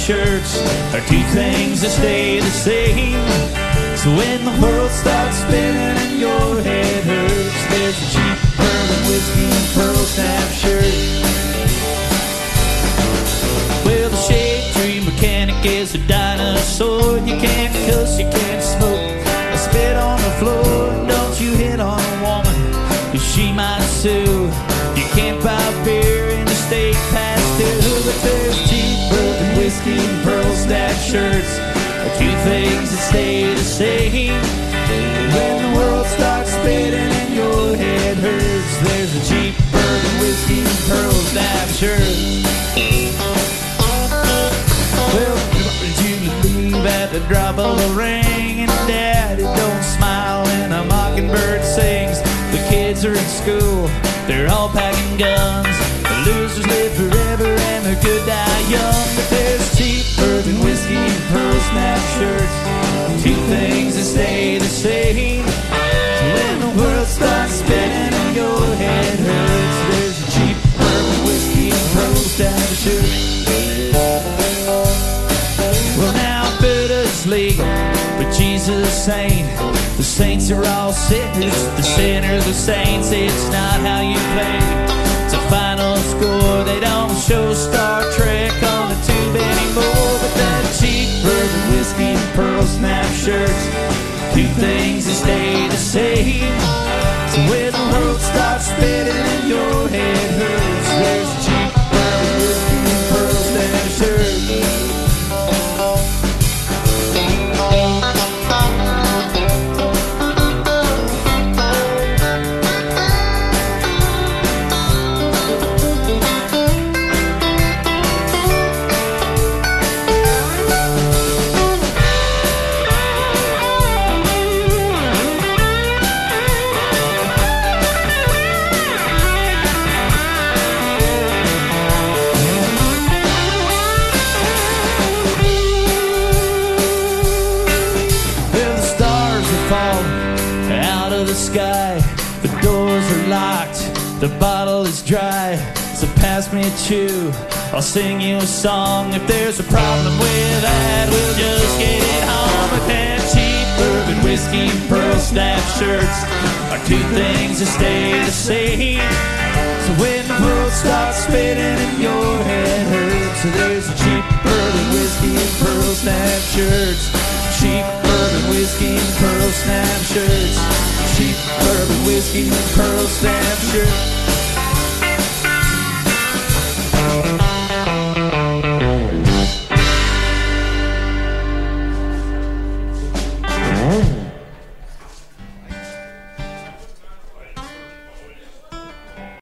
shirts are two things that stay the same. So when the world starts spinning and your head hurts, there's a cheap bourbon whiskey and pearl snap shirt. Well, the shade tree mechanic is a dinosaur. You can't cuss, you can't smoke, I spit on the floor. Don't you hit on a woman, 'cause she might sue. You can't buy beer in the state past due. But there's cheap bourbon whiskey and pearl snap shirts are two things that stay the same. When the world starts spinning and your head hurts, there's a cheap bourbon whiskey and pearl snap shirt. Well, did you leave at the drop of a ring? And Daddy don't smile when a mockingbird sings. The kids are in school, they're all packing guns. The losers live forever and the good die young. But there's cheap bourbon whiskey and pearl snap shirts, two things that stay the same. So when the world starts spinning and your head hurts, there's a cheap bourbon whiskey and pearl snap shirt. Well, now Buddha's legal, but Jesus ain't. The saints are all sinners, the sinners are saints. It's not how you play, it's a final score. They don't show Star Trek on the tube anymore. But that cheap bourbon whiskey and pearl snap shirts, two things that stay the same. So when the world starts spinning and your head hurts, there's a cheap bourbon whiskey and pearl snap shirt. Sky, the doors are locked, the bottle is dry. So pass me a chew, I'll sing you a song. If there's a problem with that, we'll just get it home. But that cheap bourbon whiskey and pearl snap shirts are two things that stay the same. So when the world starts spinning and your head hurts, so there's a cheap bourbon whiskey and pearl snap shirts, cheap bourbon whiskey and pearl snap shirts, cheap bourbon whiskey and pearl snap shirt.